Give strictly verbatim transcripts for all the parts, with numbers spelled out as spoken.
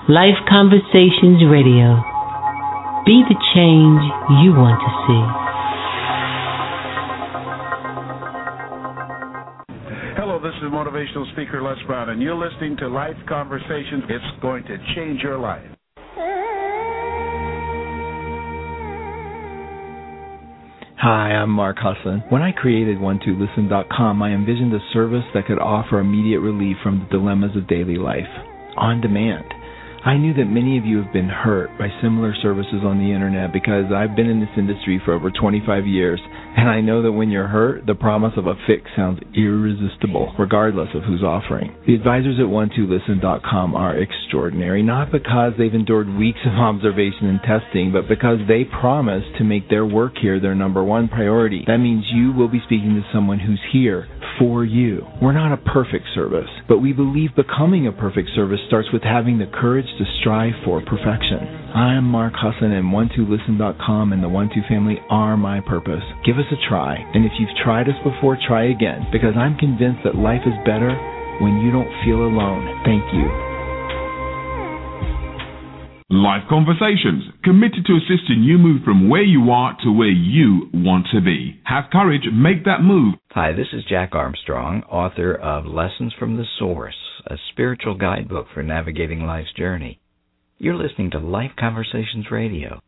Life Conversations Radio. Be the change you want to see. Hello, this is motivational speaker Les Brown, and you're listening to Life Conversations. It's going to change your life. Hi, I'm Mark Husson. When I created one two listen dot com, I envisioned a service that could offer immediate relief from the dilemmas of daily life, on demand. I knew that many of you have been hurt by similar services on the internet because I've been in this industry for over twenty-five years, and I know that when you're hurt, the promise of a fix sounds irresistible, regardless of who's offering. The advisors at one two listen dot com are extraordinary, not because they've endured weeks of observation and testing, but because they promise to make their work here their number one priority. That means you will be speaking to someone who's here for you. We're not a perfect service, but we believe becoming a perfect service starts with having the courage to strive for perfection. I'm Mark Husson, and one two listen dot com and the one two family are my purpose. Give us a try, and if you've tried us before, try again, because I'm convinced that life is better when you don't feel alone. Thank you. Life Conversations, committed to assisting you move from where you are to where you want to be. Have courage, make that move. Hi, this is Jack Armstrong, author of Lessons from the Source, a spiritual guidebook for navigating life's journey. You're listening to Life Conversations Radio.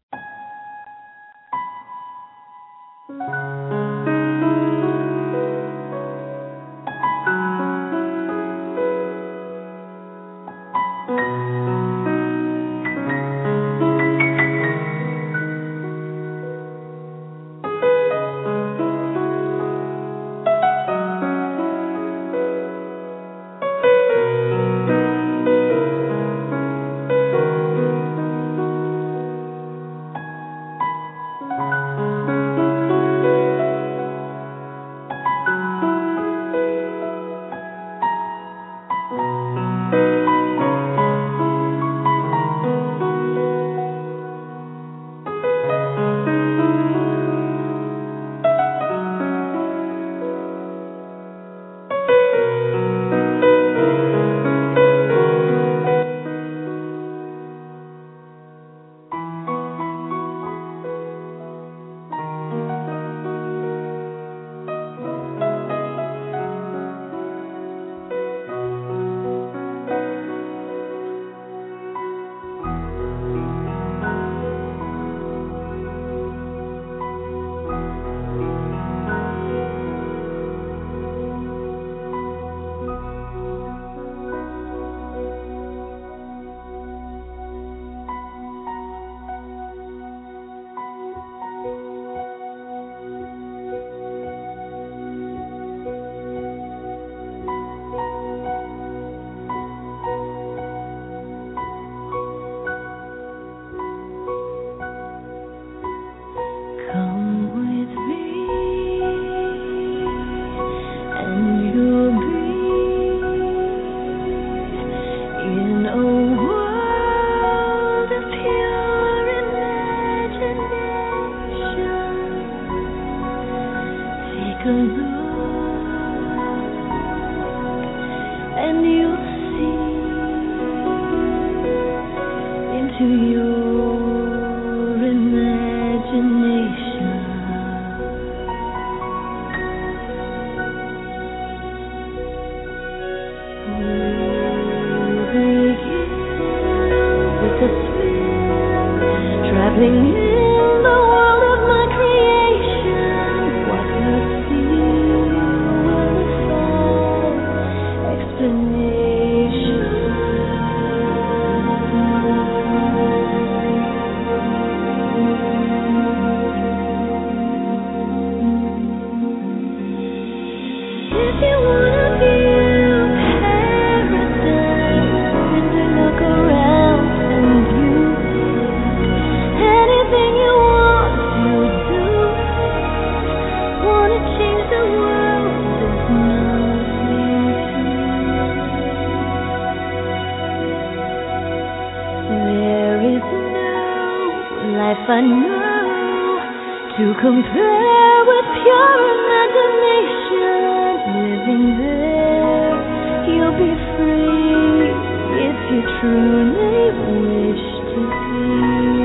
I know to compare with pure imagination. Living there, you'll be free if you truly wish to be.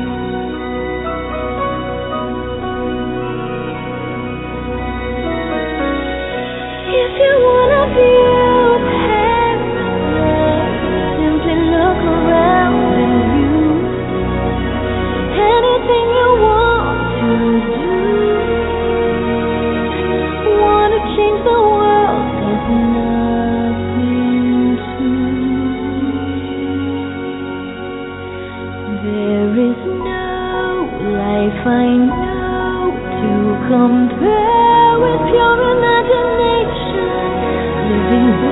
If you wanna view paradise, simply look around and you. Anything you want to do. Wanna change the world, there's nothing to. There is no life I know to compare with pure imagination, living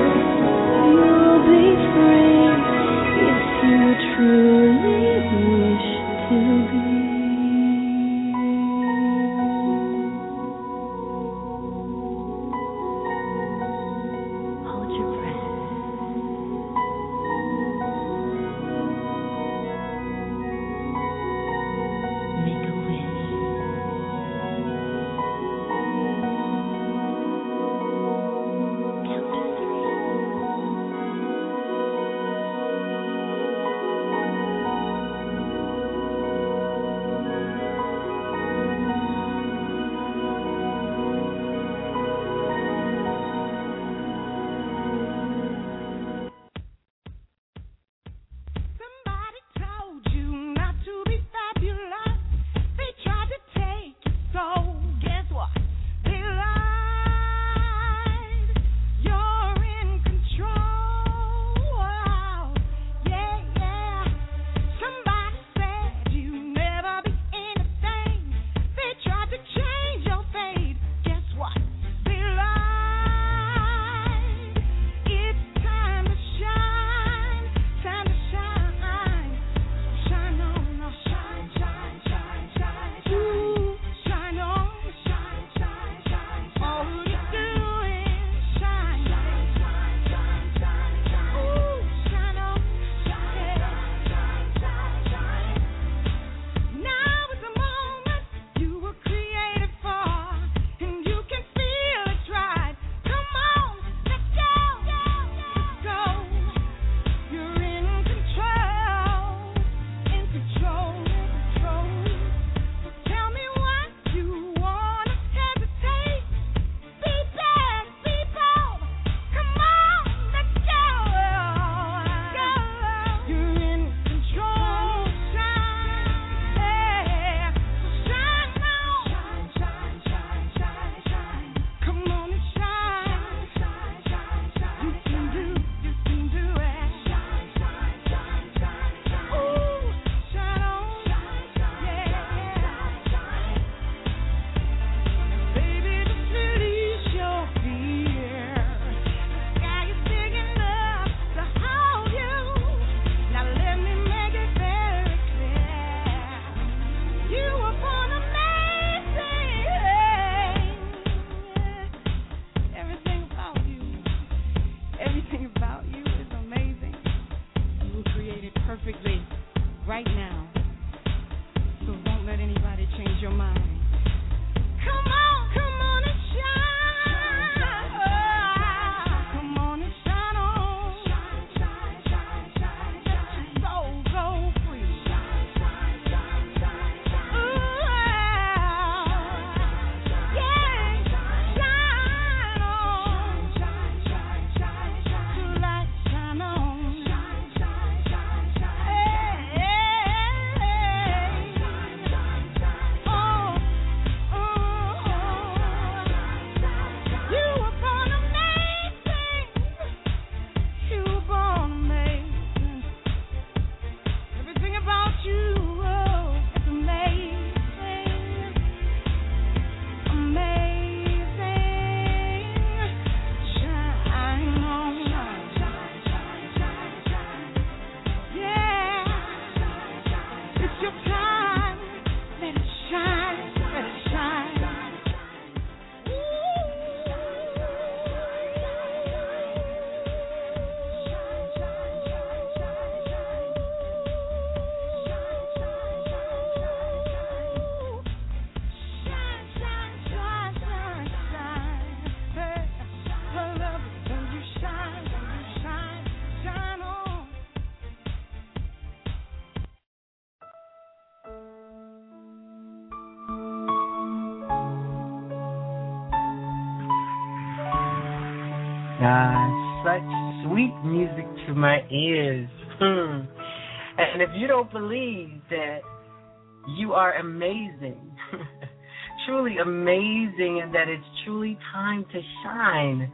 Ah, such sweet music to my ears. Hmm. And if you don't believe that you are amazing, truly amazing, and that it's truly time to shine,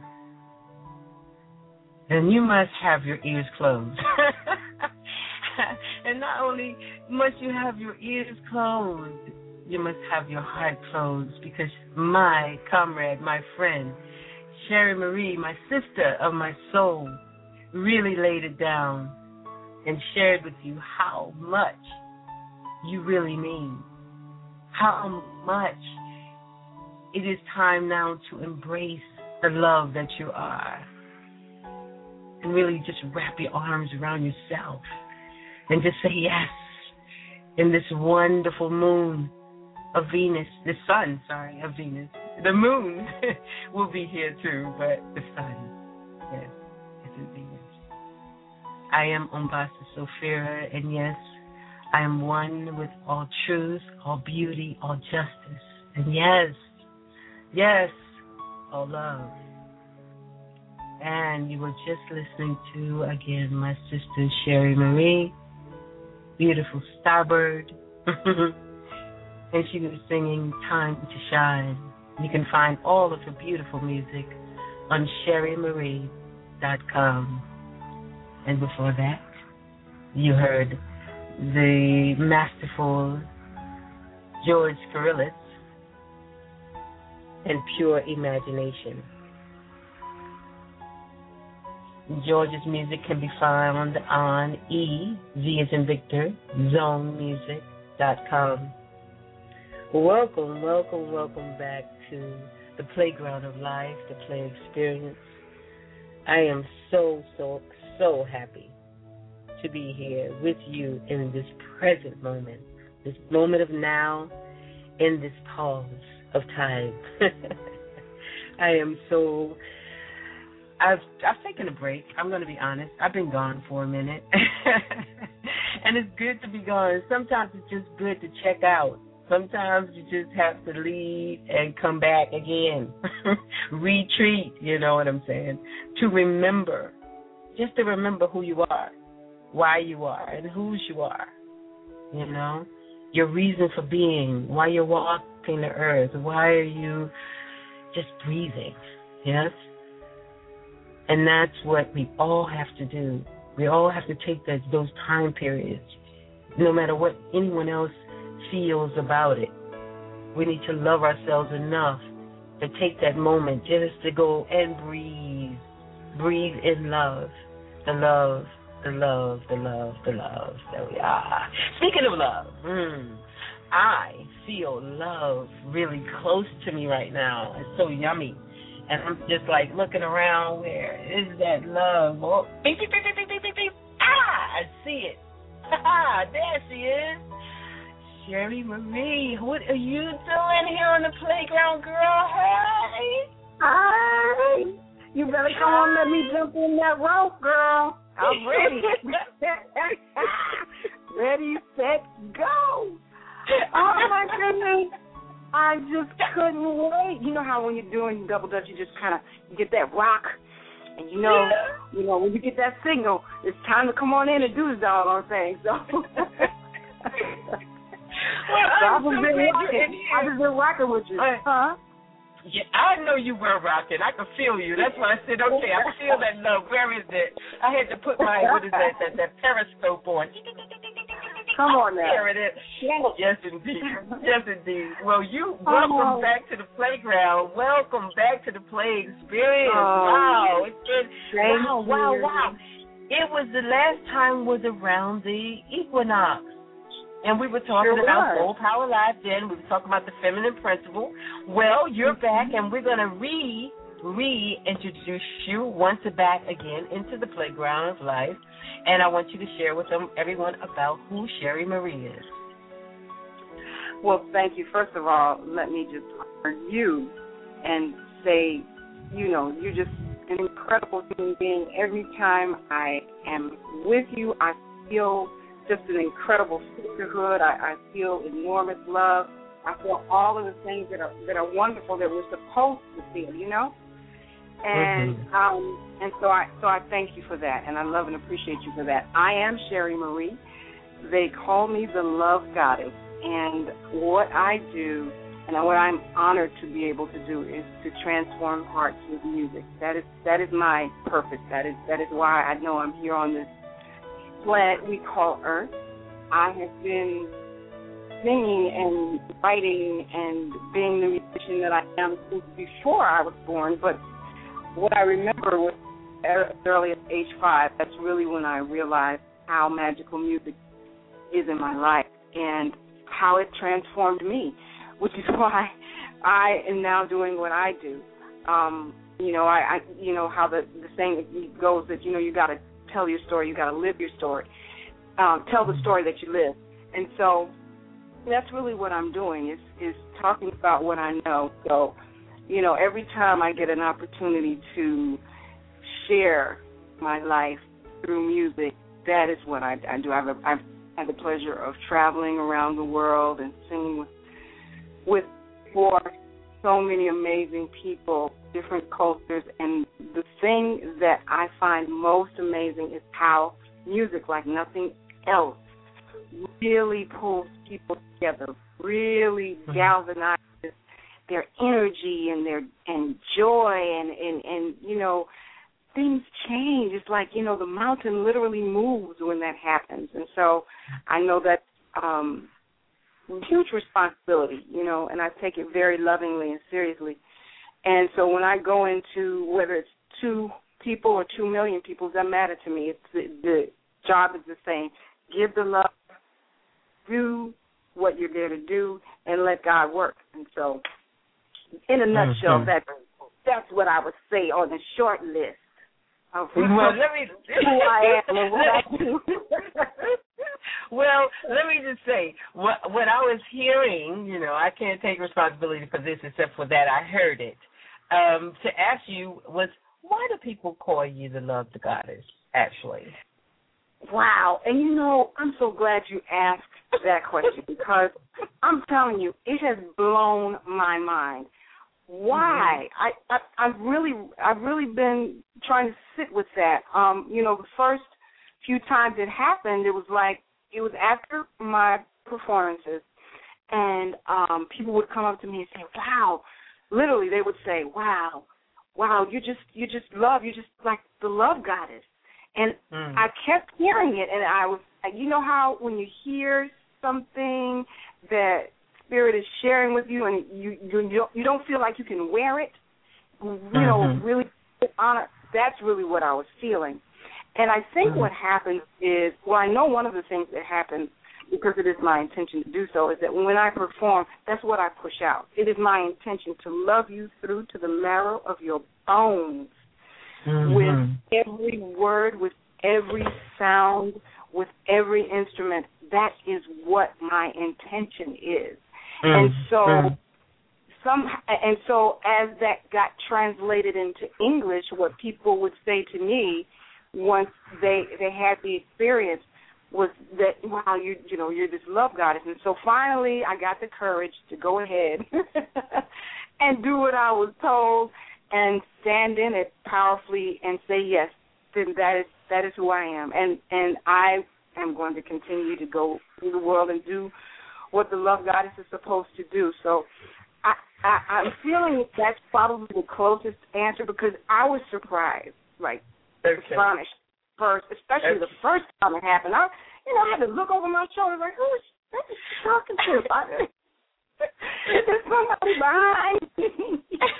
then you must have your ears closed. And not only must you have your ears closed, you must have your heart closed, because my comrade, my friend, Sherry Marie, my sister of my soul, really laid it down and shared with you how much you really mean, how much it is time now to embrace the love that you are, and really just wrap your arms around yourself and just say yes in this wonderful moon of Venus, the sun, sorry, of Venus. The moon will be here too, but the sun, yes, is in Venus. I am Umbasa Sophia, and yes, I am one with all truth, all beauty, all justice, and yes, yes, all love. And you were just listening to, again, my sister Sherry Marie, beautiful Starbird, and she was singing Time to Shine. You can find all of her beautiful music on sherry marie dot com. And before that, you heard the masterful George Scarillis and Pure Imagination. George's music can be found on E, Z as in Victor, zone music dot com. Welcome, welcome, welcome back to the playground of life, the play experience. I am so, so, so happy to be here with you in this present moment, this moment of now, in this pause of time. I am so, I've, I've taken a break. I'm going to be honest. I've been gone for a minute. And it's good to be gone. Sometimes it's just good to check out. Sometimes you just have to leave and come back again. Retreat, you know what I'm saying? To remember, just to remember who you are, why you are, and whose you are. You know, your reason for being, why you're walking the earth, why are you just breathing, yes? And that's what we all have to do. We all have to take that, those time periods, no matter what anyone else feels about it. We need to love ourselves enough to take that moment just to go and breathe. Breathe in love. The love, the love, the love, the love that we are. Speaking of love, mm, I feel love really close to me right now. It's so yummy. And I'm just like looking around, where is that love? Oh, beep, beep, beep, beep, beep, beep, beep. Ah, I see it. Ha, there she is. Sherry Marie, what are you doing here on the playground, girl? Hey. Hi. You better come on, let me jump in that rope, girl. I'm ready. Ready, set, go. Oh, my goodness. I just couldn't wait. You know how when you're doing double dutch, you just kind of you get that rock, and you know, yeah. you know when you get that signal, it's time to come on in and do the doggone thing. So, well, so I've just been rocking. I've just been rocking with you, I, huh? Yeah, I know you were rocking. I could feel you. That's why I said, okay, I feel that love. Where is it? I had to put my what is that that, that periscope on. Come on now. There it is. Yes, indeed. Yes, indeed. Well, you, welcome oh. back to the playground. Welcome back to the play experience. Oh. Wow. It's been, wow, wow, wow. It was, the last time was around the equinox. And we were talking sure about was. Soul Power Live then. We were talking about the feminine principle. Well, you're back, and we're going to re, reintroduce you once back again into the playground of life. And I want you to share with them, everyone, about who Sherry Marie is. Well, thank you. First of all, let me just honor you and say, you know, you're just an incredible human being. Every time I am with you, I feel just an incredible sisterhood. I, I feel enormous love. I feel all of the things that are that are wonderful that we're supposed to feel, you know? And mm-hmm. um, and so I so I thank you for that, and I love and appreciate you for that. I am Sherry Marie. They call me the Love Goddess, and what I do, and what I'm honored to be able to do, is to transform hearts with music. That is that is my purpose. That is that is why I know I'm here on this planet we call Earth. I have been singing and writing and being the musician that I am since before I was born, but what I remember was as early as age five, that's really when I realized how magical music is in my life and how it transformed me, which is why I am now doing what I do. Um, you know, I, I you know how the, the saying goes that, you know, you got to tell your story, you got to live your story. Um, tell the story that you live. And so that's really what I'm doing is, is talking about what I know. So, you know, every time I get an opportunity to share my life through music, that is what I, I do. I've, I've had the pleasure of traveling around the world and singing with, with for so many amazing people, different cultures. And the thing that I find most amazing is how music, like nothing else, really pulls people together, really galvanizes their energy and their and joy and, and, and, you know, things change. It's like, you know, the mountain literally moves when that happens. And so I know that's um, a huge responsibility, you know, and I take it very lovingly and seriously. And so when I go into, whether it's two people or two million people, it doesn't matter to me. It's the, the job is the same. Give the love, do what you're there to do, and let God work. And so, in a nutshell, mm-hmm. that that's what I would say on the short list of well, let me, who I am and what I do. Well, let me just say, what what I was hearing, you know, I can't take responsibility for this except for that I heard it. Um, to ask you was, why do people call you the Love Goddess, actually? Wow. And, you know, I'm so glad you asked that question because I'm telling you, it has blown my mind. Why? Mm-hmm. I, I, I've really I've really been trying to sit with that. Um, you know, the first few times it happened, it was like, it was after my performances, and um, people would come up to me and say, wow, literally they would say, wow, wow, you just, you just love, you're just like the Love Goddess. And mm. I kept hearing it, and I was, you know how when you hear something that Spirit is sharing with you, and you you, you don't feel like you can wear it, you mm-hmm. know, really honor. That's really what I was feeling. And I think mm-hmm. what happens is, well, I know one of the things that happens, because it is my intention to do so, is that when I perform, that's what I push out. It is my intention to love you through to the marrow of your bones. Mm-hmm. With every word, with every sound, with every instrument. That is what my intention is. Mm-hmm. And so some and so as that got translated into English, what people would say to me once they they had the experience was that, wow, you you know, you're this Love Goddess. And so finally I got the courage to go ahead and do what I was told and stand in it powerfully and say, yes, then that is that is who I am. And and I am going to continue to go through the world and do what the Love Goddess is supposed to do. So I, I, I'm feeling that's probably the closest answer because I was surprised, like okay. astonished first, especially okay. the first time it happened. I, you know, I had to look over my shoulder like, who is she talking to? Is there somebody behind me?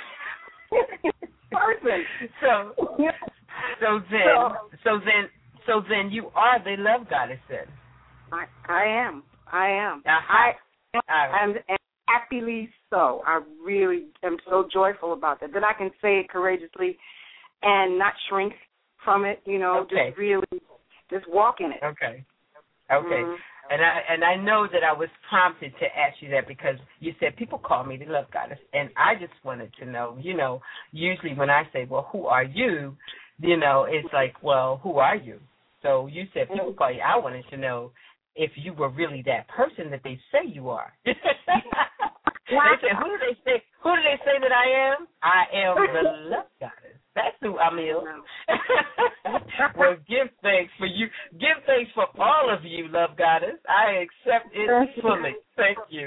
Person. So, so then, so, so then, so then, you are the Love Goddess. Then I, I am. I am. Uh-huh. I, I am, and happily so. I really am so joyful about that. That I can say it courageously and not shrink from it. You know, okay. just really, just walk in it. Okay. Okay. Mm-hmm. And I and I know that I was prompted to ask you that because you said people call me the Love Goddess, and I just wanted to know, you know, usually when I say, well, who are you, you know, it's like, well, who are you? So you said people call you. I wanted to know if you were really that person that they say you are. They said, who do they say? Who do they say that I am? I am the Love Goddess. That's who I'm is. Well, give thanks for you. Give thanks for all of you, Love Goddess. I accept it Thank fully. You. Thank you.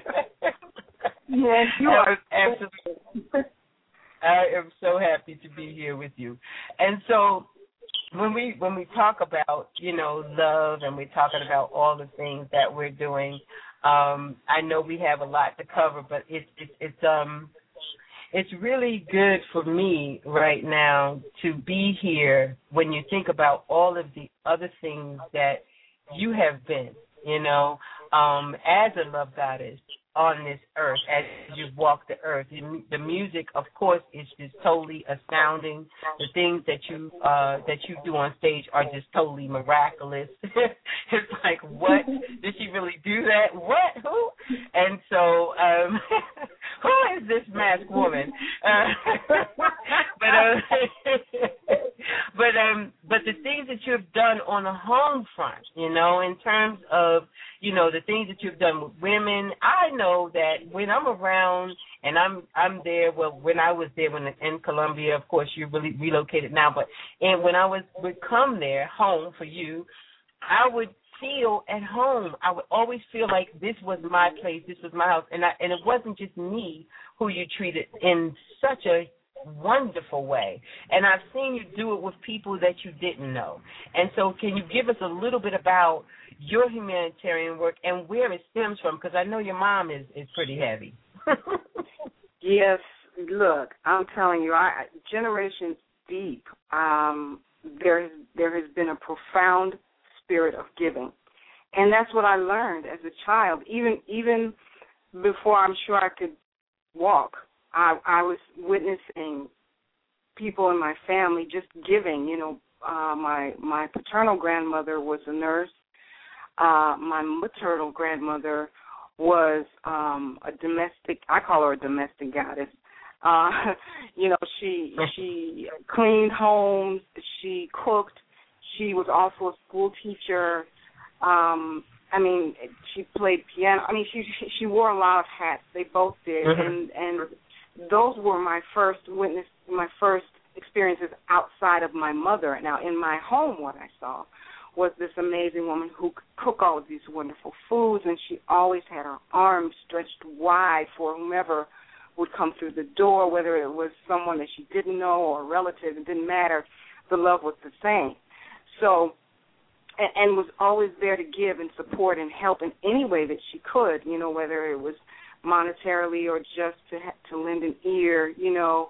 Yes, you are. Absolutely. I am so happy to be here with you. And so when we when we talk about, you know, love and we're talking about all the things that we're doing, um, I know we have a lot to cover, but it's it's it's um it's really good for me right now to be here when you think about all of the other things that you have been, you know, um, as a love goddess on this earth, as you've walked the earth. The music, of course, is just totally astounding. The things that you uh, that you do on stage are just totally miraculous. It's like, what? Did she really do that? What? Who? And so, um, who is this masked woman? Uh, but uh, but um, but the things that you've done on the home front, you know, in terms of, you know, the things that you've done with women. I know that when I'm around and I'm I'm there, well, when I was there when in Colombia, of course, you're really relocated now, but and when I was would come there home for you, I would feel at home. I would always feel like this was my place, this was my house, and I, and it wasn't just me who you treated in such a wonderful way. And I've seen you do it with people that you didn't know. And so can you give us a little bit about your humanitarian work and where it stems from? Because I know your mom is, is pretty heavy. Yes, look, I'm telling you, I generations deep, um, there, there has been a profound spirit of giving. And that's what I learned as a child. Even even before I'm sure I could walk, I, I was witnessing people in my family just giving. You know, uh, my my paternal grandmother was a nurse. Uh, my maternal grandmother was um, a domestic. I call her a domestic goddess. Uh, you know, she she cleaned homes. She cooked. She was also a school teacher. Um, I mean, she played piano. I mean, she she wore a lot of hats. They both did, mm-hmm. and and. Those were my first witness, my first experiences outside of my mother. Now, in my home, what I saw was this amazing woman who could cook all of these wonderful foods, and she always had her arms stretched wide for whomever would come through the door, whether it was someone that she didn't know or a relative. It didn't matter. The love was the same. So, and, and was always there to give and support and help in any way that she could, you know, whether it was monetarily or just to to lend an ear, you know,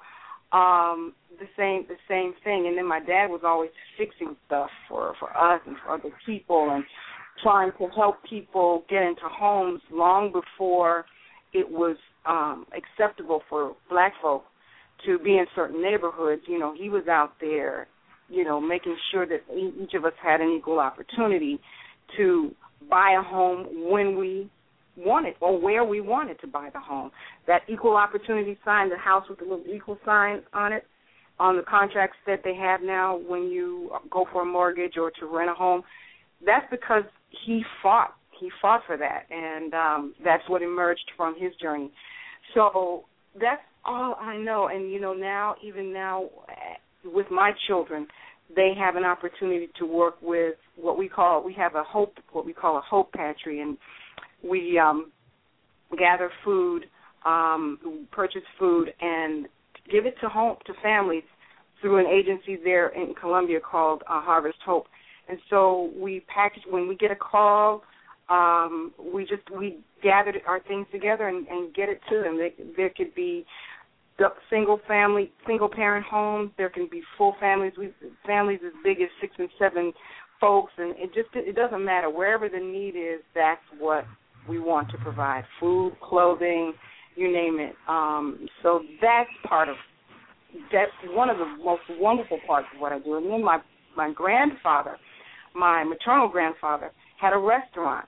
um, the same the same thing. And then my dad was always fixing stuff for, for us and for other people and trying to help people get into homes long before it was um, acceptable for black folk to be in certain neighborhoods. You know, he was out there, you know, making sure that each of us had an equal opportunity to buy a home when we wanted or where we wanted to buy the home. That equal opportunity sign, the house with the little equal sign on it, on the contracts that they have now when you go for a mortgage or to rent a home, that's because he fought. He fought for that, and um, that's what emerged from his journey. So that's all I know. And, you know, now, even now with my children, they have an opportunity to work with what we call, we have a hope, what we call a hope pantry, and we um, gather food, um, purchase food, and give it to home to families through an agency there in Colombia called uh, Harvest Hope. And so we package when we get a call. Um, we just we gather our things together and, and get it to them. They, there could be single family, single parent homes. There can be full families. We families as big as six and seven folks, and it just it doesn't matter wherever the need is. That's what we want to provide: food, clothing, you name it. Um, so that's part of that's one of the most wonderful parts of what I do. And then my my grandfather, my maternal grandfather, had a restaurant,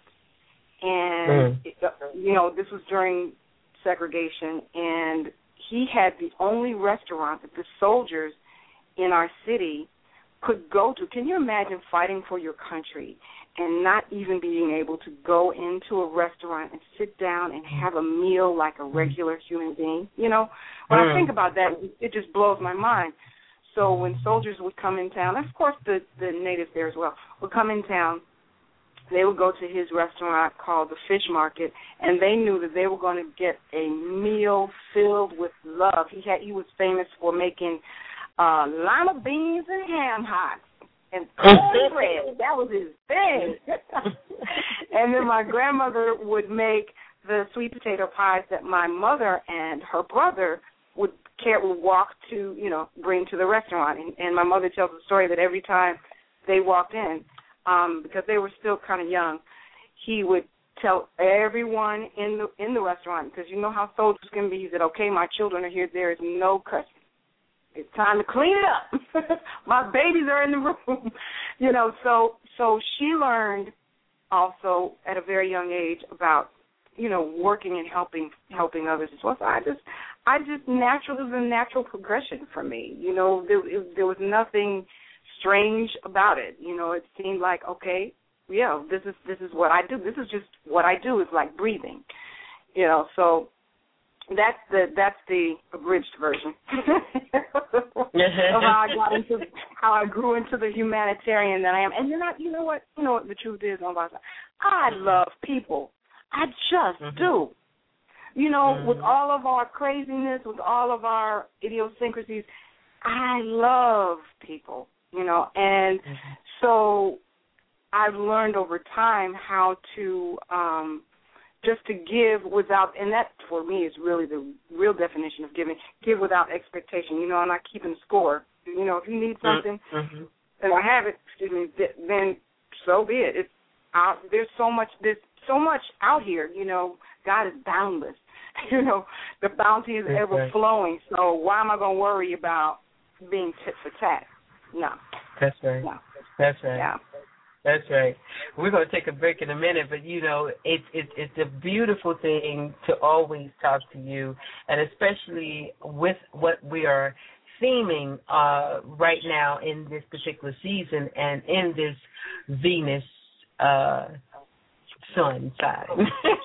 and mm. it, you know this was during segregation, and he had the only restaurant that the soldiers in our city could go to. Can you imagine fighting for your country and not even being able to go into a restaurant and sit down and have a meal like a regular human being? You know, when mm. I think about that, it just blows my mind. so when soldiers would come in town, of course the, the natives there as well, would come in town, they would go to his restaurant called the Fish Market, and they knew that they were going to get a meal filled with love. He had he was famous for making uh, lima beans and ham hocks and cornbread. That was his thing. And then my grandmother would make the sweet potato pies that my mother and her brother would care would walk to, you know, bring to the restaurant. And, and my mother tells the story that every time they walked in, um, because they were still kind of young, he would tell everyone in the in the restaurant, because you know how soldiers can be. He said, "Okay, my children are here. There is no cussing. It's time to clean it up. My babies are in the room." You know, so so she learned also at a very young age about, you know, working and helping helping others as well. So I just I just natural it was a natural progression for me. You know, there it, there was nothing strange about it. You know, it seemed like, okay, yeah, this is this is what I do. This is just what I do. It's like breathing. You know, so that's the that's the abridged version of how I got into how I grew into the humanitarian that I am. And then I, you know what, you know what the truth is, I love people. I just mm-hmm. do. You know, mm-hmm. with all of our craziness, with all of our idiosyncrasies, I love people. You know, and mm-hmm. so I've learned over time how to um, just to give without, and that for me is really the real definition of giving, give without expectation. You know, I'm not keeping score. You know, if you need something mm-hmm. and I have it, excuse me, then so be it. It's out, there's so much, there's so much out here. You know, God is boundless. You know, the bounty is That's ever right. flowing. So why am I going to worry about being tit for tat? No. That's right. No. That's right. Yeah. That's right. We're going to take a break in a minute, but, you know, it's it, it's a beautiful thing to always talk to you, and especially with what we are theming uh, right now in this particular season and in this Venus uh, sun sign.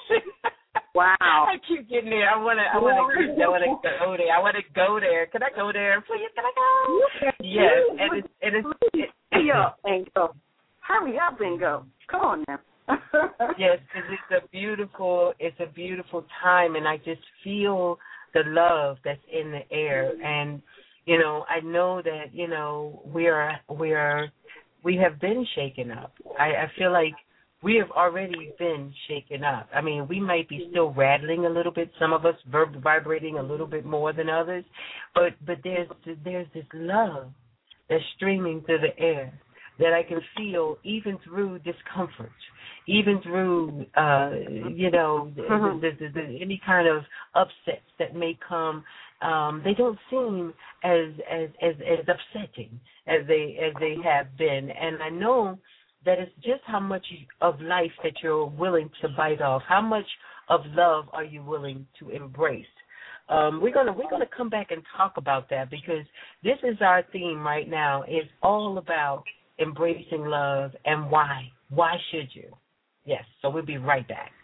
Wow! I keep getting there. I want to. I want to. I want to go there. I want to go there. Can I go there, please? Can I go? Yes. And it's. And it's. It, Hurry up and go. Hurry up and go. Come on now. Yes, because it's a beautiful. It's a beautiful time, and I just feel the love that's in the air. And you know, I know that you know we are. We are. We have been shaken up. I, I feel like. We have already been shaken up. I mean, we might be still rattling a little bit, some of us verb- vibrating a little bit more than others, but but there's there's this love that's streaming through the air that I can feel even through discomfort, even through, uh, you know, mm-hmm. the, the, the, any kind of upsets that may come. Um, they don't seem as, as as as upsetting as they as they have been, and I know that it's just how much of life that you're willing to bite off. How much of love are you willing to embrace? Um, we're gonna we're gonna come back and talk about that, because this is our theme right now. It's all about embracing love and why. Why should you? Yes. So we'll be right back.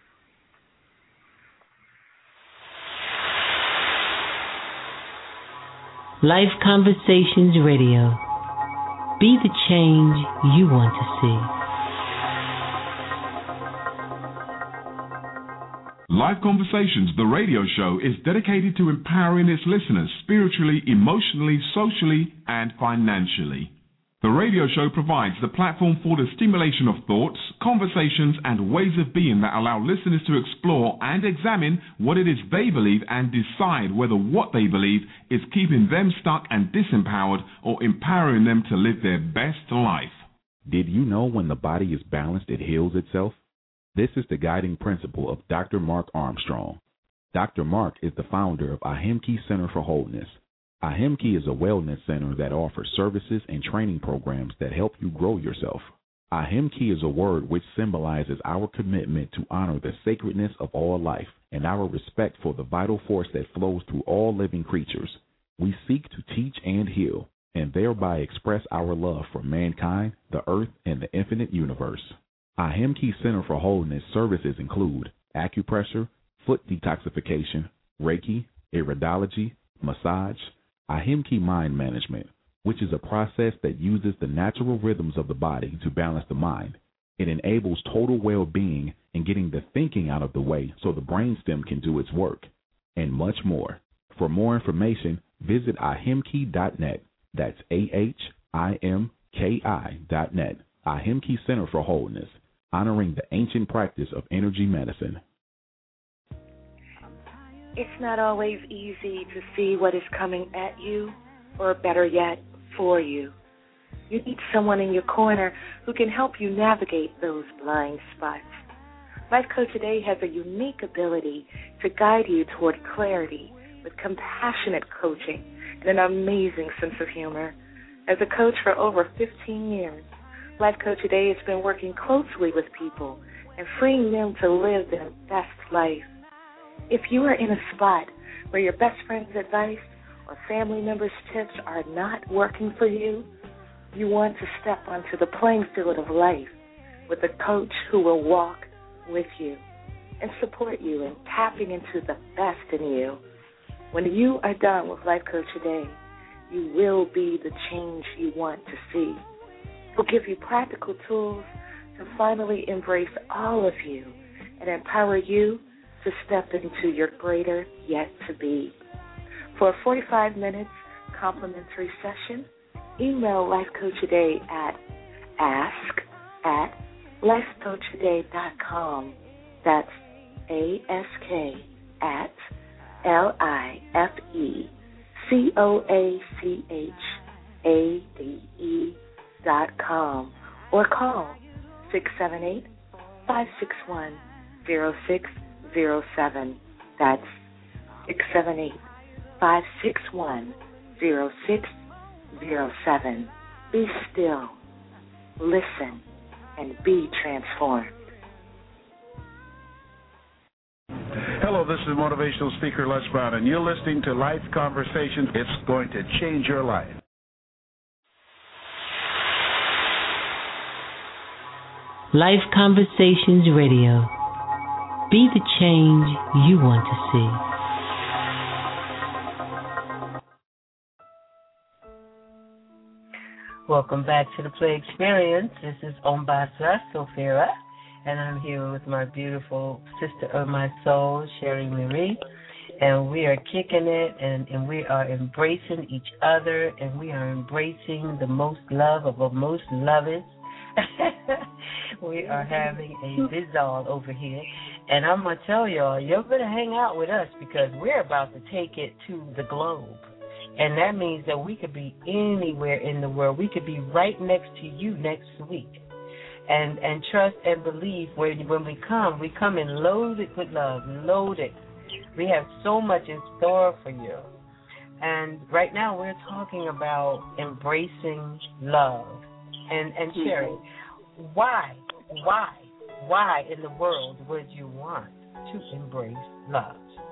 Life Conversations Radio. Be the change you want to see. Life Conversations, the radio show, is dedicated to empowering its listeners spiritually, emotionally, socially, and financially. The radio show provides the platform for the stimulation of thoughts, conversations, and ways of being that allow listeners to explore and examine what it is they believe and decide whether what they believe is keeping them stuck and disempowered or empowering them to live their best life. Did you know when the body is balanced, it heals itself? This is the guiding principle of Doctor Mark Armstrong. Doctor Mark is the founder of Ahimki Center for Wholeness. Ahimki is a wellness center that offers services and training programs that help you grow yourself. Ahimki is a word which symbolizes our commitment to honor the sacredness of all life and our respect for the vital force that flows through all living creatures. We seek to teach and heal, and thereby express our love for mankind, the earth, and the infinite universe. Ahimki Center for Wholeness services include acupressure, foot detoxification, Reiki, iridology, massage, Ahimki Mind Management, which is a process that uses the natural rhythms of the body to balance the mind. It enables total well-being and getting the thinking out of the way so the brainstem can do its work, and much more. For more information, visit ahimki dot net. That's A H I M K I dot net. Ahimki Center for Wholeness, honoring the ancient practice of energy medicine. It's not always easy to see what is coming at you, or better yet, for you. You need someone in your corner who can help you navigate those blind spots. Life Coach Today has a unique ability to guide you toward clarity with compassionate coaching and an amazing sense of humor. As a coach for over fifteen years, Life Coach Today has been working closely with people and freeing them to live their best life. If you are in a spot where your best friend's advice or family members' tips are not working for you, you want to step onto the playing field of life with a coach who will walk with you and support you in tapping into the best in you. When you are done with Life Coach Today, you will be the change you want to see. We'll give you practical tools to finally embrace all of you and empower you to step into your greater yet to be. For a forty-five minutes complimentary session, email Life Coach Today at ask at life coach today dot com. That's A S K at L I F E C O A C H A D E dot com, or call six seven eight, five six one, zero six zero seven. That's six seven eight, five six one, zero six zero seven. Be still, listen, and be transformed. Hello, this is motivational speaker Les Brown, and you're listening to Life Conversations. It's going to change your life. Life Conversations Radio. Be the change you want to see. Welcome back to the Play Experience. This is Ombasa Sophia, and I'm here with my beautiful sister of my soul, Sherry Marie, and we are kicking it, and, and we are embracing each other, and we are embracing the most love of the most lovers. We are having a bizarre over here, and I'm going to tell y'all, you're going to hang out with us because we're about to take it to the globe. And that means that we could be anywhere in the world. We could be right next to you next week. And and trust and believe when, when we come, we come in loaded with love, loaded. We have so much in store for you. And right now we're talking about embracing love. And, and Sherry, why, why, why in the world would you want to embrace love?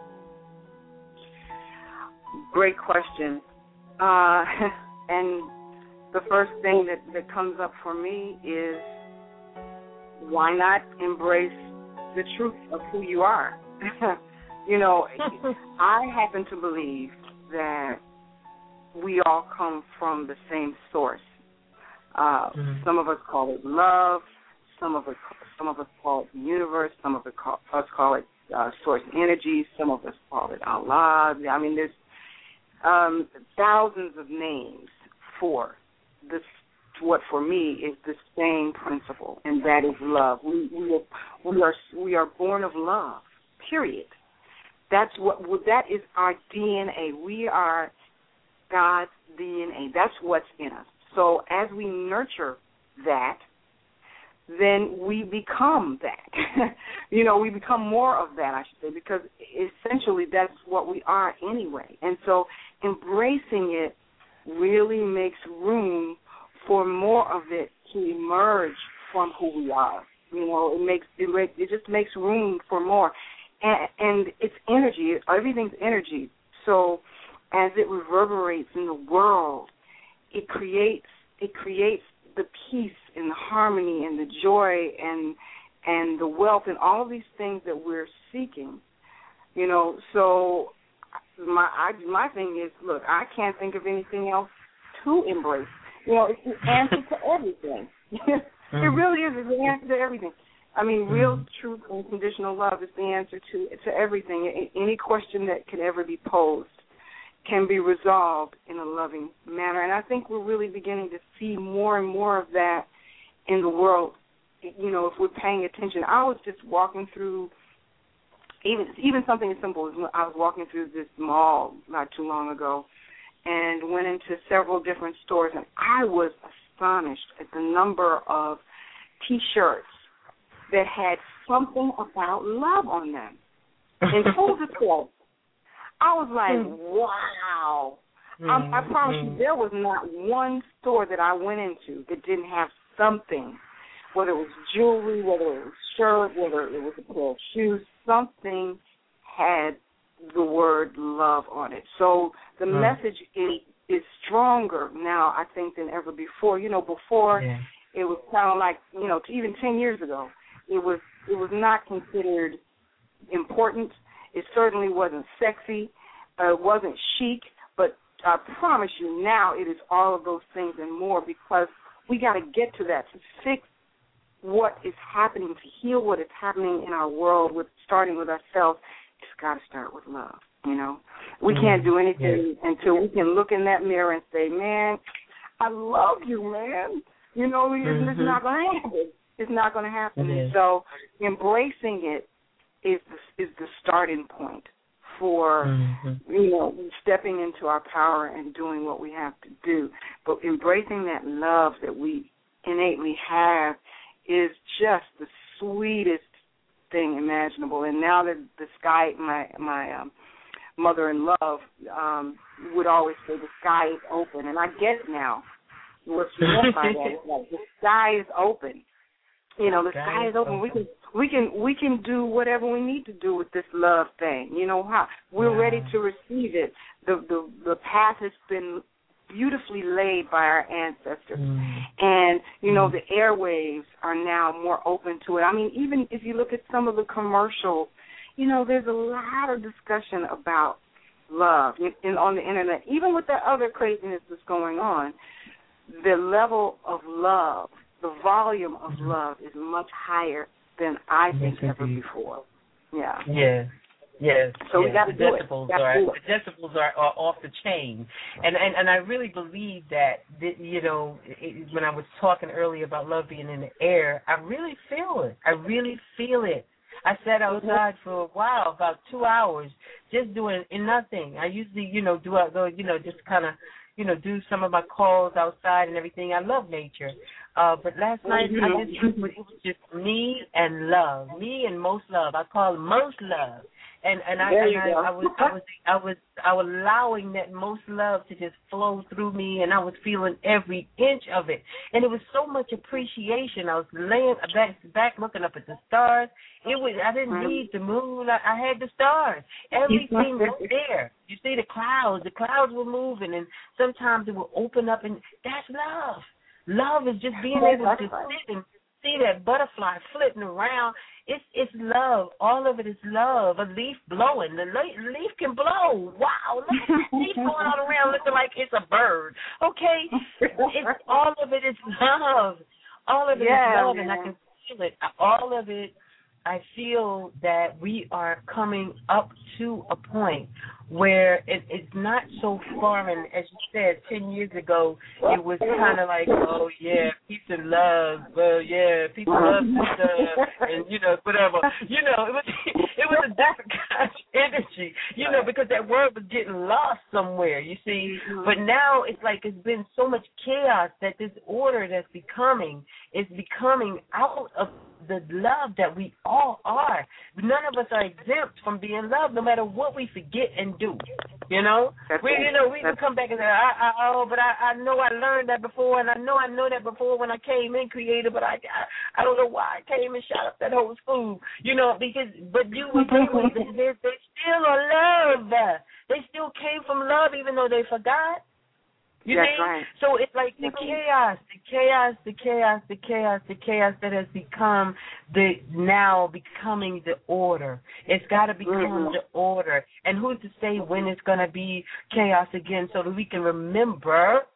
Great question. Uh, and the first thing that, that comes up for me is, why not embrace the truth of who you are? You know, I happen to believe that we all come from the same source. Uh, mm-hmm. Some of us call it love. Some of us, some of us call it the universe. Some of us call, us call it uh, source energy. Some of us call it Allah. I mean, there's um, thousands of names for this. What for me is the same principle, and that is love. We we are we are we are born of love. Period. That's what that is our D N A. We are God's D N A. That's what's in us. So as we nurture that, then we become that. You know, we become more of that, I should say, because essentially that's what we are anyway. And so embracing it really makes room for more of it to emerge from who we are. You know, it makes it, it just makes room for more. And, and it's energy. Everything's energy. So as it reverberates in the world, it creates it creates the peace and the harmony and the joy and and the wealth and all of these things that we're seeking. You know, so my I, my thing is, look, I can't think of anything else to embrace. You know, it's the answer to everything. Mm-hmm. It really is. It's the answer to everything. I mean, real, true, unconditional love is the answer to to everything. Any question that can ever be posed can be resolved in a loving manner. And I think we're really beginning to see more and more of that in the world, you know, if we're paying attention. I was just walking through, even even something as simple as I was walking through this mall not too long ago and went into several different stores, and I was astonished at the number of T-shirts that had something about love on them. And full disclosure, I was like, wow. Mm-hmm. Um, I promise you, there was not one store that I went into that didn't have something, whether it was jewelry, whether it was shirt, whether it was a pair of shoes, something had the word love on it. So the mm-hmm. message is, is stronger now, I think, than ever before. You know, before yeah. it was kind of like, you know, even ten years ago, it was it was not considered important. It certainly wasn't sexy. Uh, it wasn't chic. But I promise you now it is all of those things and more, because we got to get to that, to fix what is happening, to heal what is happening in our world, with starting with ourselves. It's got to start with love, you know. We mm-hmm. can't do anything yeah. until we can look in that mirror and say, man, I love you, man. You know, mm-hmm. it's not going to happen. It's not going to happen. And so embracing it is the, is the starting point for, mm-hmm. you know, stepping into our power and doing what we have to do. But embracing that love that we innately have is just the sweetest thing imaginable. And now that the sky, my my um, mother-in-law um, would always say the sky is open, and I get it now. What she meant by that is like the sky is open. You know, the sky, sky is open. open. We can we can we can do whatever we need to do with this love thing. You know how we're yeah. ready to receive it. The the the path has been beautifully laid by our ancestors, mm. and you know mm. the airwaves are now more open to it. I mean, even if you look at some of the commercials, you know, there's a lot of discussion about love in, on the internet. Even with that other craziness that's going on, the level of love, the volume of love is much higher than I think yes, ever before. Yeah. Yeah. Yes. So yes. we got to the do decibels it. are do it. the decibels are, are off the chain, and and and I really believe that, that you know it, when I was talking earlier about love being in the air, I really feel it. I really feel it. I sat outside mm-hmm. for a while, about two hours, just doing nothing. I usually, you know, do I go, you know, just kind of, you know, do some of my calls outside and everything. I love nature. Uh, but last night, mm-hmm. I just, it was just me and love, me and most love. I call it most love. And and I, and I, I was I was I was I was allowing that most love to just flow through me, and I was feeling every inch of it. And it was so much appreciation. I was laying back back looking up at the stars. It was I didn't need the moon. I, I had the stars. Everything was there. You see the clouds. The clouds were moving, and sometimes it would open up, and that's love. Love is just being able to sit and see that butterfly flitting around. It's it's love. All of it is love. A leaf blowing. The leaf can blow. Wow. Look at that leaf going all around looking like it's a bird. Okay? It's, all of it is love. All of it yeah, is love, man. And I can feel it. All of it, I feel that we are coming up to a point where it, it's not so foreign. As you said, ten years ago, it was kind of like, oh, yeah, peace and love. Well, yeah, peace and love, sister, and, you know, whatever. You know, it was it was a different kind of energy, you know, because that word was getting lost somewhere, you see. But now it's like it's been so much chaos that this order that's becoming is becoming out of the love that we all are. None of us are exempt from being loved, no matter what we forget and do. You know, That's we you know we can come back and say, I, I, oh, but I, I know I learned that before, and I know I know that before when I came in creative, but I, I, I don't know why I came and shot up that whole school. You know, because but you they, they, they still are love. They still came from love, even though they forgot. You That's see? Right. So it's like the chaos, the chaos, the chaos, the chaos, the chaos that has become the now becoming the order. It's got to become mm-hmm. the order. And who's to say when it's going to be chaos again so that we can remember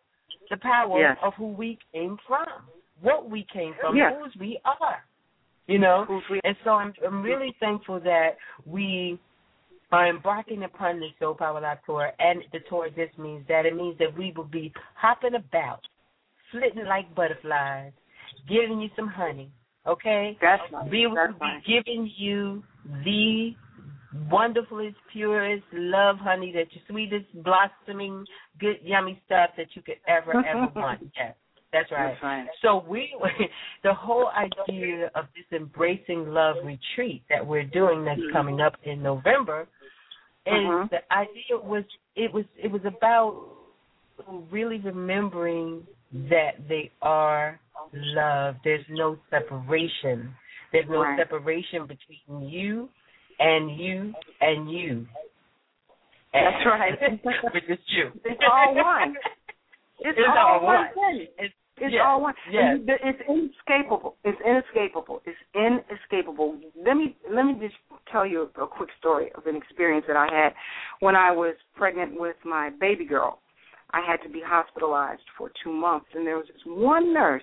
the power yes. of who we came from, what we came from, yes. whose we are. You know, we- and so I'm, I'm really thankful that we are embarking upon this Soul Power Live tour, and the tour just means that it means that we will be hopping about, flitting like butterflies, giving you some honey, okay? That's right. We will That's be right. giving you the wonderfulest, purest love honey, that your sweetest, blossoming, good, yummy stuff that you could ever, ever want. Yes, that's right. That's right. So we, the whole idea of this Embracing Love retreat that we're doing that's mm-hmm. coming up in November is mm-hmm. the idea was it was it was about really remembering that they are love. There's no separation. There's no right. separation between you and you and you. That's right. Which is you. It's all one. It's, it's all, all one one. thing. It's, it's yes, all one. Yes. It's inescapable. It's inescapable. It's inescapable. Let me let me just tell you a, a quick story of an experience that I had when I was pregnant with my baby girl. I had to be hospitalized for two months, and there was this one nurse.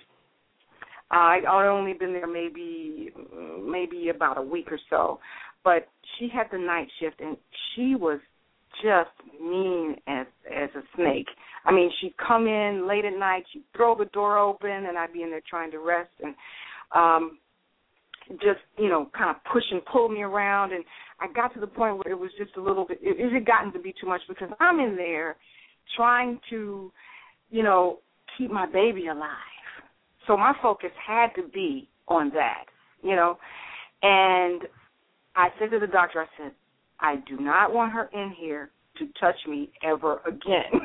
I I'd only been there maybe maybe about a week or so, but she had the night shift, and she was just mean as as a snake. I mean, she'd come in late at night, she'd throw the door open, and I'd be in there trying to rest, and um, just, you know, kind of push and pull me around. And I got to the point where it was just a little bit, it, it had gotten to be too much, because I'm in there trying to, you know, keep my baby alive. So my focus had to be on that, you know. And I said to the doctor, I said, I do not want her in here to touch me ever again.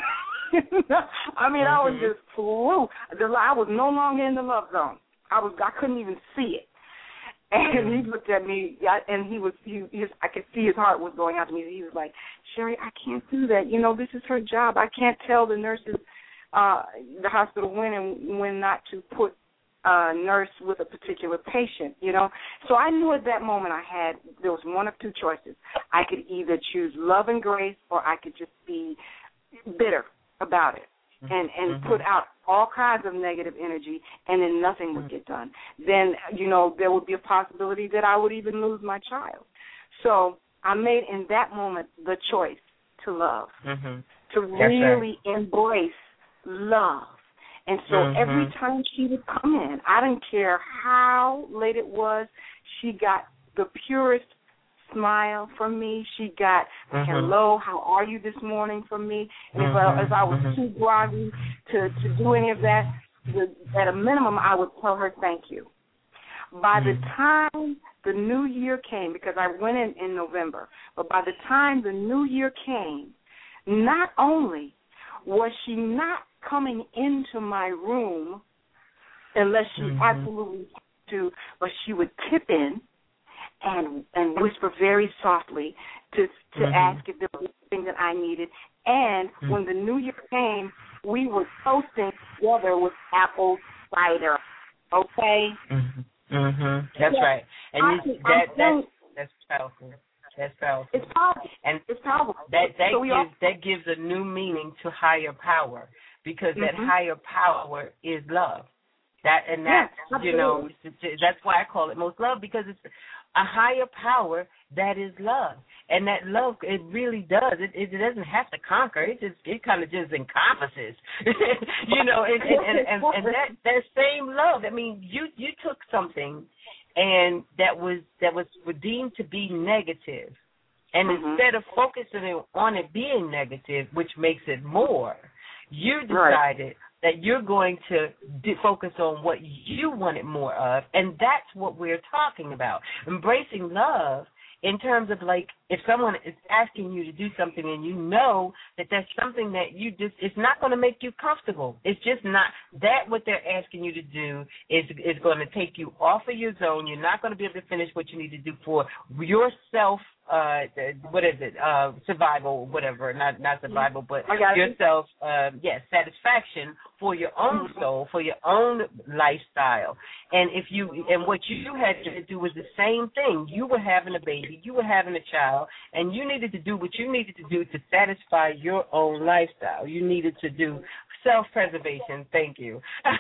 I mean, I was just flew. I was no longer in the love zone. I was. I couldn't even see it. And he looked at me, and he was. He, his, I could see his heart was going out to me. He was like, "Sherry, I can't do that. You know, this is her job. I can't tell the nurses, uh, the hospital when and when not to put a nurse with a particular patient, you know." So I knew at that moment I had, there was one of two choices. I could either choose love and grace, or I could just be bitter about it and, and mm-hmm. put out all kinds of negative energy, and then nothing would get done. Then, you know, there would be a possibility that I would even lose my child. So I made in that moment the choice to love, mm-hmm. to really right. embrace love. And so mm-hmm. every time she would come in, I didn't care how late it was, she got the purest smile from me. She got, mm-hmm. hello, how are you this morning from me? And mm-hmm. if, I, if I was mm-hmm. too groggy to, to do any of that, the, at a minimum, I would tell her thank you. By mm-hmm. the time the new year came, because I went in in November, but by the time the new year came, not only was she not coming into my room unless she mm-hmm. absolutely had to, but she would tip in and and whisper very softly to to mm-hmm. ask if there was anything that I needed. And mm-hmm. when the new year came, we were toasting together with apple cider. Okay? Mm-hmm. Mm-hmm. That's yeah. right. And I, you, that, that's, that's powerful. That's powerful. It's powerful. And it's powerful. That that so gives all, that gives a new meaning to higher power, because mm-hmm. that higher power is love. That and that's yes, you know that's why I call it most love, because it's a higher power that is love, and that love, it really does. It, it doesn't have to conquer. It just it kind of just encompasses, you know. And and, and, and, and that that same love. I mean, you you took something, and that was that was deemed to be negative, and mm-hmm. instead of focusing on it being negative, which makes it more, you decided. Right. that you're going to d- focus on what you wanted more of, and that's what we're talking about. Embracing love in terms of, like, if someone is asking you to do something and you know that that's something that you just, it's not going to make you comfortable. It's just not, that what they're asking you to do is is going to take you off of your zone. You're not going to be able to finish what you need to do for yourself. Uh, what is it? Uh, survival, whatever. Not not survival, but yourself. Uh, yes, satisfaction for your own soul, for your own lifestyle. And if you and what you had to do was the same thing. You were having a baby, you were having a child, and you needed to do what you needed to do to satisfy your own lifestyle. You needed to do self-preservation. Thank you.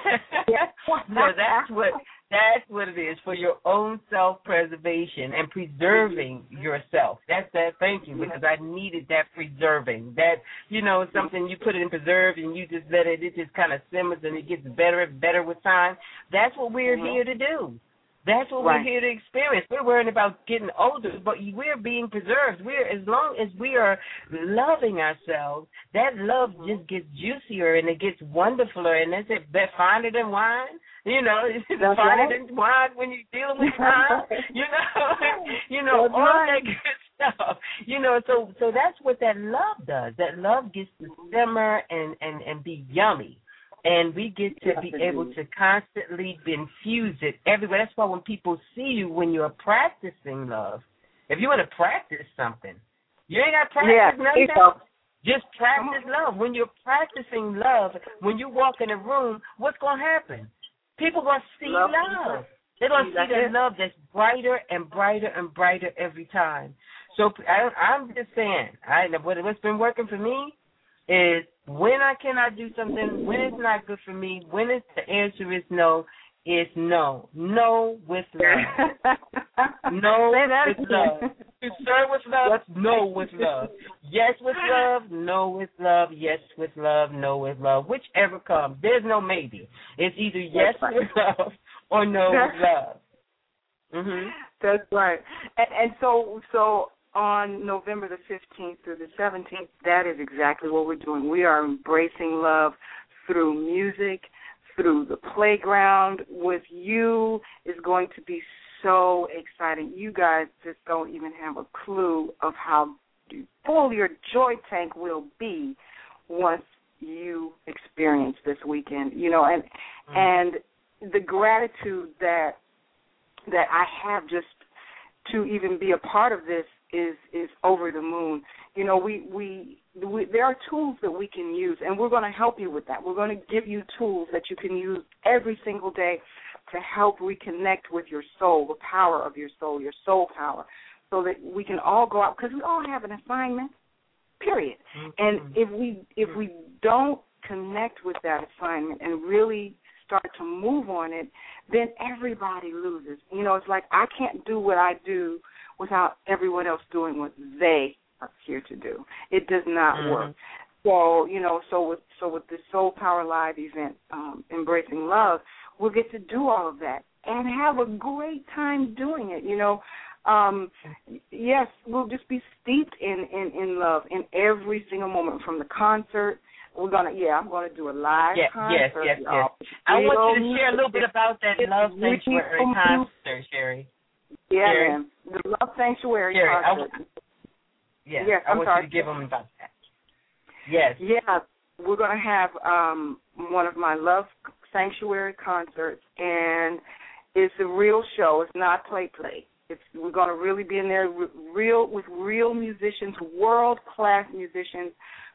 So that's what that's what it is, for your own self-preservation and preserving yourself. That's that. Thank you, because I needed that preserving. That, you know, something you put it in preserve and you just let it. It just kind of simmers and it gets better and better with time. That's what we're mm-hmm. here to do. That's what right. we're here to experience. We're worrying about getting older, but we're being preserved. We're as long as we are loving ourselves, that love just gets juicier and it gets wonderfuler. And that's it. Finer than wine. You know, it's finer right. than wine when you're dealing with time. You know, you know that's all right. that good stuff. You know, so so that's what that love does. That love gets to simmer and and and be yummy. And we get to be able to constantly infuse it everywhere. That's why when people see you when you're practicing love, if you want to practice something, you ain't got to practice yeah, nothing else. Just practice love. When you're practicing love, when you walk in a room, what's going to happen? People are going to see love. love. They're going to see the love that's brighter and brighter and brighter every time. So I, I'm just saying, I, what's been working for me is when I cannot do something, when it's not good for me, when it's, the answer is no, it's no. No with love. No with love. To serve with love, no with love. Yes with love, no with love, yes with love, no with love. Whichever comes. There's no maybe. It's either yes with love or no with love. Mm-hmm. That's right. And, and so, so on November the fifteenth through the seventeenth, that is exactly what we're doing. We are embracing love through music, through the playground with you. Is going to be so exciting. You guys just don't even have a clue of how full your joy tank will be once you experience this weekend. You know, and mm-hmm. and the gratitude that that I have just to even be a part of this is is over the moon. You know, we, we we there are tools that we can use, and we're going to help you with that. We're going to give you tools that you can use every single day to help reconnect with your soul, the power of your soul, your soul power, so that we can all go out, because we all have an assignment, period. Mm-hmm. And if we if we don't connect with that assignment and really start to move on it, then everybody loses. You know, it's like I can't do what I do without everyone else doing what they are here to do. It does not mm-hmm. work. So, you know, so with so with the Soul Power Live event, um, Embracing Love, we'll get to do all of that and have a great time doing it, you know. Um, yes, we'll just be steeped in, in, in love in every single moment, from the concert. We're gonna, yeah, I'm gonna do a live yes, concert. Yes, yes, yes. I want you to share a little bit about that Love Sanctuary concert, Sherry. Yeah, Sherry. man. The Love Sanctuary Sherry, concert. I w- yes, yes, I I'm want sorry. you to give them about that. Yes. Yeah, we're gonna have um, one of my Love Sanctuary concerts, and it's a real show. It's not play play. It's we're gonna really be in there, real with real musicians, world class musicians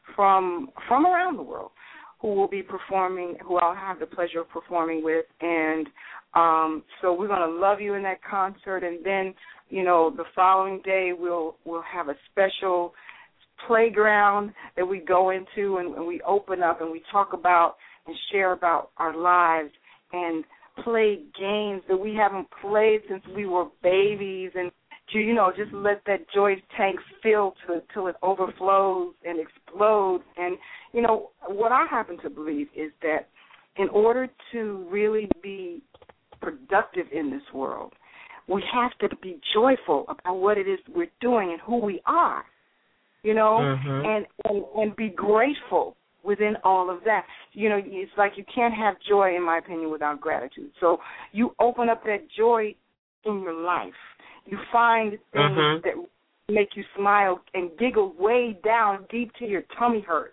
from from around the world, who will be performing, who I'll have the pleasure of performing with. And um, so we're going to love you in that concert. And then, you know, the following day we'll we'll have a special playground that we go into, and, and we open up and we talk about and share about our lives and play games that we haven't played since we were babies, and to, you know, just let that joy tank fill to, till it overflows and explodes. And, you know, what I happen to believe is that in order to really be productive in this world, we have to be joyful about what it is we're doing and who we are, you know, mm-hmm. and, and, and be grateful within all of that. You know, it's like you can't have joy, in my opinion, without gratitude. So you open up that joy in your life. You find things mm-hmm. that make you smile and giggle way down deep to your tummy hurts.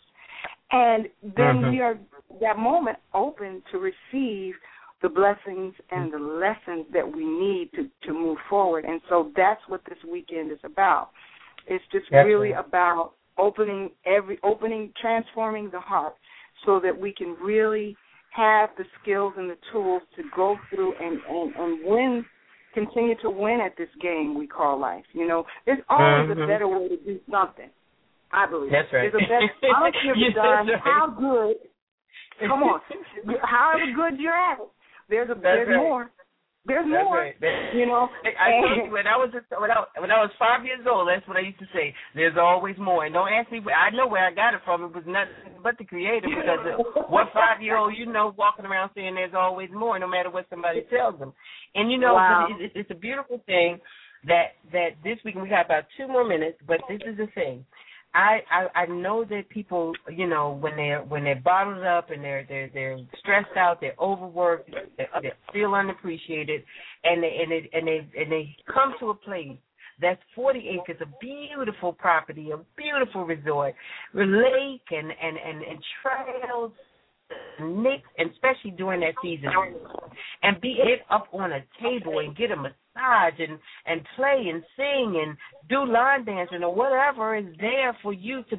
And then mm-hmm. we are, that moment, open to receive the blessings and the lessons that we need to, to move forward. And so that's what this weekend is about. It's just that's really right. about opening every, opening, transforming the heart so that we can really have the skills and the tools to go through and, and, and win, continue to win at this game we call life. You know, there's always mm-hmm. a better way to do something, I believe. That's right. There's a better, I don't give a darn how good Come on. However good you're at it, there's a That's there's right. more. There's That's more. Right. That's, you know. I told you when I was just, when I when I was five years old, that's what I used to say. There's always more. And don't ask me. I know where I got it from. It was nothing but the Creator. Because of what five year old you know walking around saying there's always more, no matter what somebody tells them. And you know, wow. it, it's a beautiful thing that that this week we have about two more minutes. But this is the thing. I, I I know that people, you know, when they're when they're bottled up and they're they're they're stressed out, they're overworked, they they feel unappreciated, and they and they and they and they come to a place that's forty acres, a beautiful property, a beautiful resort, a lake and and and, and trails, nicks, and especially during that season, and be it up on a table and get a massage and and play and sing and do line dancing or whatever is there for you to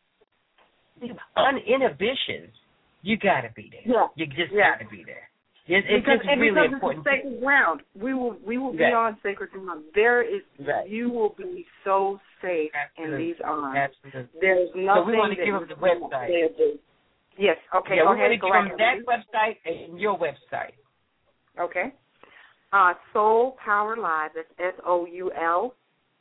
uninhibitions. You got to be there. Yeah. You just yeah. got to be there. It's, it's because, just and really because important. It's sacred ground. We will we will be right. on sacred ground. There is right. you will be so safe Absolutely. in these arms. Absolutely. There's nothing. So we want to that give them the website. Yes. Okay. Yeah, go we're ahead. going to go give them ahead. that website and your website. Okay. Uh, Soul Power Live. That's S O U L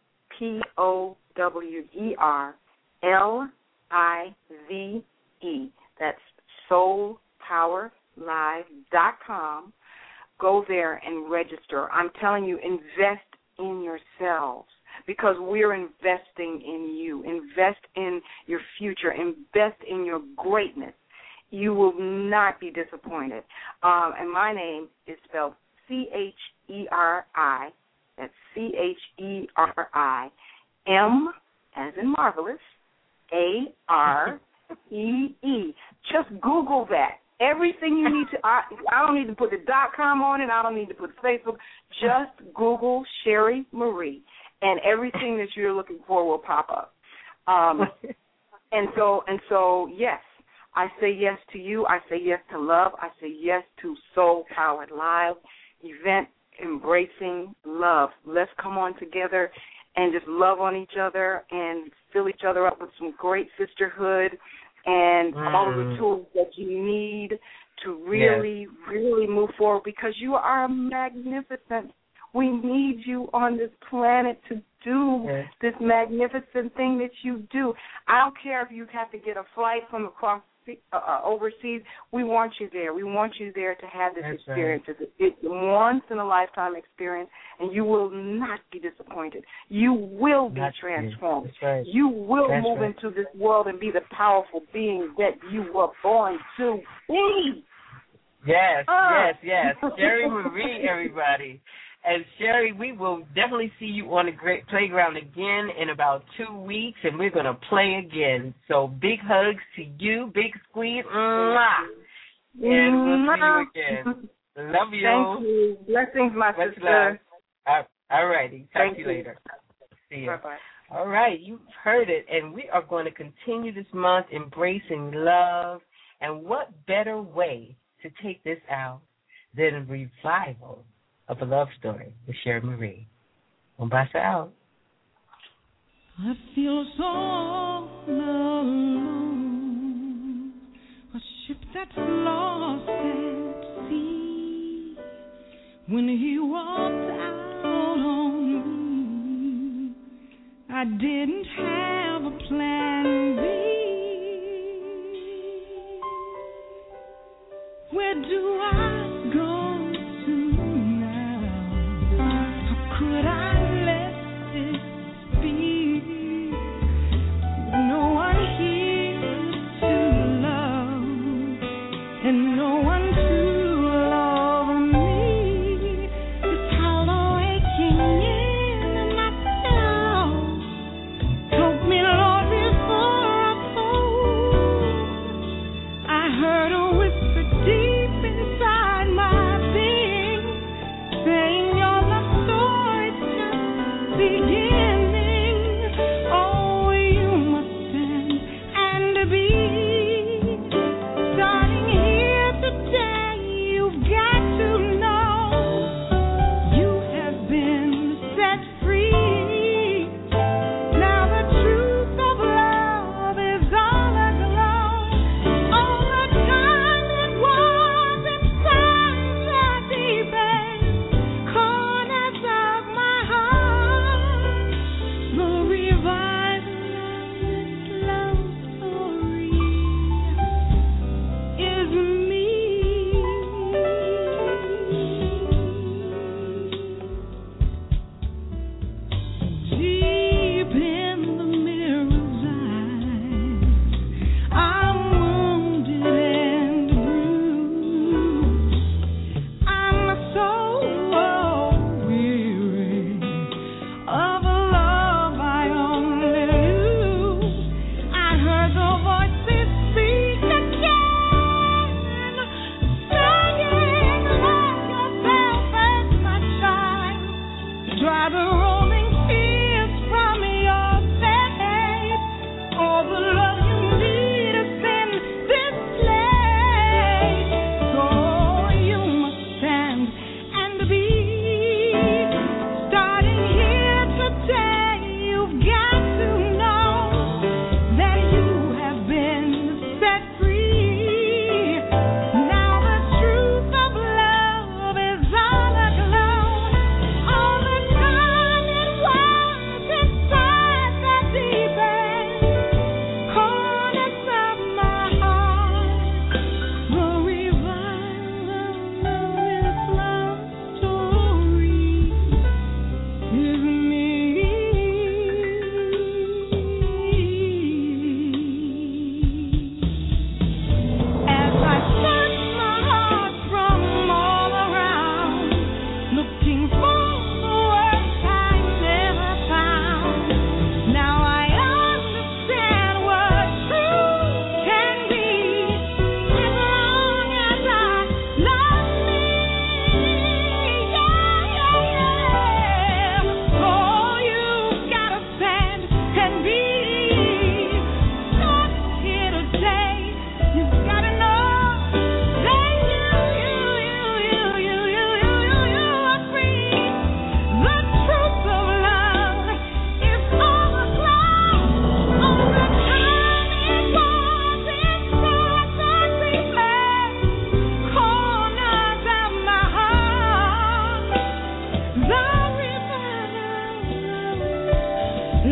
P O W E R L I V E. That's soul power live dot com. Go there and register. I'm telling you, invest in yourselves because we're investing in you. Invest in your future. Invest in your greatness. You will not be disappointed. Um, and my name is spelled C H E R I. That's C H E R I. M, as in marvelous, A R E E. Just Google that. Everything you need to, I, I don't need to put the dot com on it. I don't need to put Facebook. Just Google Sherry Marie, and everything that you're looking for will pop up. Um, and so, and so, yes, I say yes to you. I say yes to love. I say yes to Soul Powered Live event embracing love. Let's come on together and just love on each other and fill each other up with some great sisterhood and mm. all of the tools that you need to really, yes. really move forward because you are magnificent. We need you on this planet to do yes. this magnificent thing that you do. I don't care if you have to get a flight from across uh, overseas. We want you there. We want you there to have this That's experience. right. It's a once-in-a-lifetime experience, and you will not be disappointed. You will be That's transformed. That's right. You will That's move right. into this world and be the powerful being that you were born to be. Yes, Uh. yes, yes. Sherry Marie, everybody. And Sherry, we will definitely see you on the great playground again in about two weeks, and we're going to play again. So big hugs to you, big squeeze, mwah. And we'll see you again. Love you. Thank you. Blessings, my Much sister. love. All righty. Talk Thank to you you. later. See you. Bye-bye. All right, you've heard it, and we are going to continue this month embracing love. And what better way to take this out than a revival of a love story with Sherry Marie. Mombasa out. I feel so alone, a ship that's lost at sea. When he walked out on me, I didn't have a plan B. Where do I go? Could I let this be? No one here to love, and no one to love me. This hollow aching in myself told me, Lord, before I fall. I heard a whisper deep inside.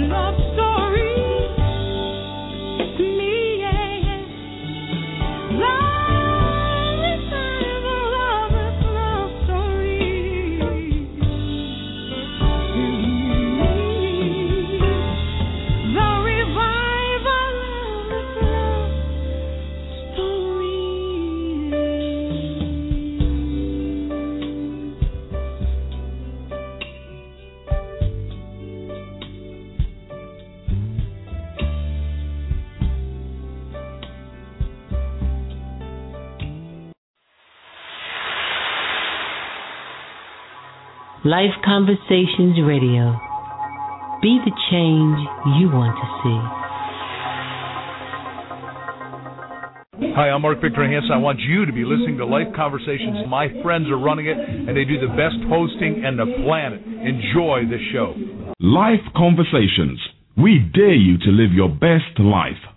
Life Conversations Radio. Be the change you want to see. Hi, I'm Mark Victor Hansen. I want you to be listening to Life Conversations. My friends are running it, and they do the best hosting on the planet. Enjoy this show. Life Conversations. We dare you to live your best life.